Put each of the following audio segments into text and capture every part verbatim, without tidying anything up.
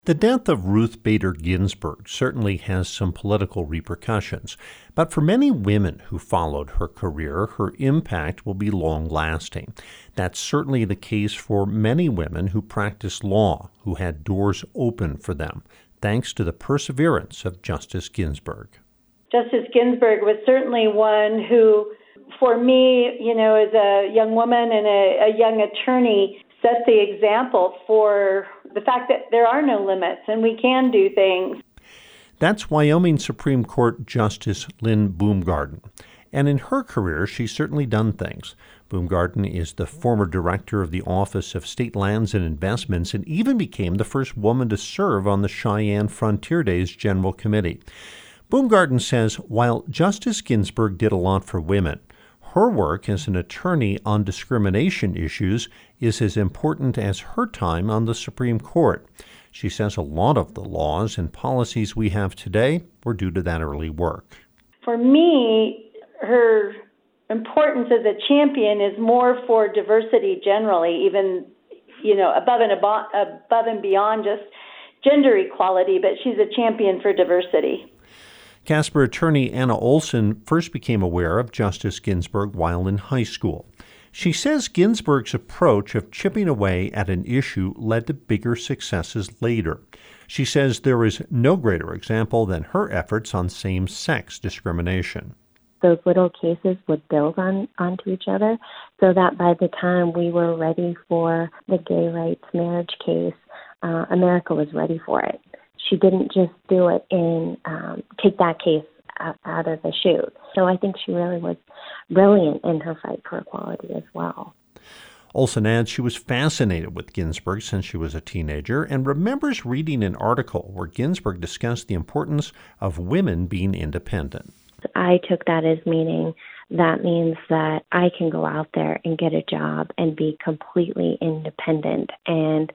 The death of Ruth Bader Ginsburg certainly has some political repercussions, but for many women who followed her career, her impact will be long-lasting. That's certainly the case for many women who practiced law, who had doors open for them, thanks to the perseverance of Justice Ginsburg. Justice Ginsburg was certainly one who, for me, you know, as a young woman and a, a young attorney, set the example for the fact that there are no limits and we can do things. That's Wyoming Supreme Court Justice Lynn Boomgarden. And in her career, she's certainly done things. Boomgarden is the former director of the Office of State Lands and Investments and even became the first woman to serve on the Cheyenne Frontier Days General Committee. Boomgarden says while Justice Ginsburg did a lot for women, her work as an attorney on discrimination issues is as important as her time on the Supreme Court. She says a lot of the laws and policies we have today were due to that early work. For me, her importance as a champion is more for diversity generally, even, you know, above and above, above and beyond just gender equality, but she's a champion for diversity. Casper attorney Anna Olson first became aware of Justice Ginsburg while in high school. She says Ginsburg's approach of chipping away at an issue led to bigger successes later. She says there is no greater example than her efforts on same-sex discrimination. Those little cases would build on onto each other so that by the time we were ready for the gay rights marriage case, uh, America was ready for it. She didn't just do it in, um, take that case out, out of the chute. So I think she really was brilliant in her fight for equality as well. Olson adds she was fascinated with Ginsburg since she was a teenager and remembers reading an article where Ginsburg discussed the importance of women being independent. I took that as meaning that means that I can go out there and get a job and be completely independent, and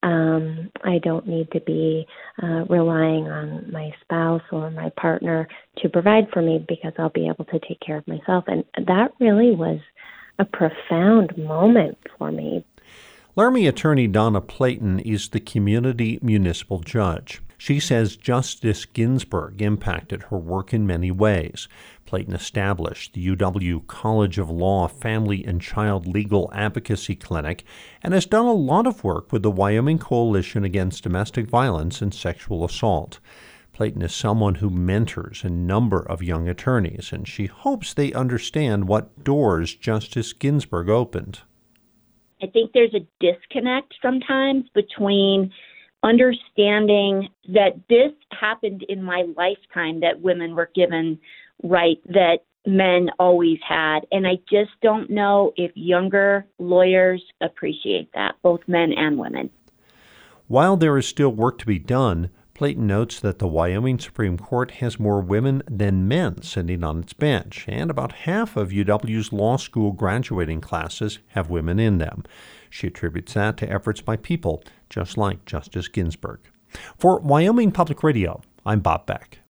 um, I don't need to be uh, relying on my spouse or my partner to provide for me because I'll be able to take care of myself. And that really was a profound moment for me. Laramie attorney Donna Playton is the community municipal judge. She says Justice Ginsburg impacted her work in many ways. Playton established the U W College of Law Family and Child Legal Advocacy Clinic and has done a lot of work with the Wyoming Coalition Against Domestic Violence and Sexual Assault. Playton is someone who mentors a number of young attorneys, and she hopes they understand what doors Justice Ginsburg opened. I think there's a disconnect sometimes between understanding that this happened in my lifetime, that women were given rights that men always had. And I just don't know if younger lawyers appreciate that, both men and women. While there is still work to be done, Playton notes that the Wyoming Supreme Court has more women than men sitting on its bench, and about half of U W's law school graduating classes have women in them. She attributes that to efforts by people just like Justice Ginsburg. For Wyoming Public Radio, I'm Bob Beck.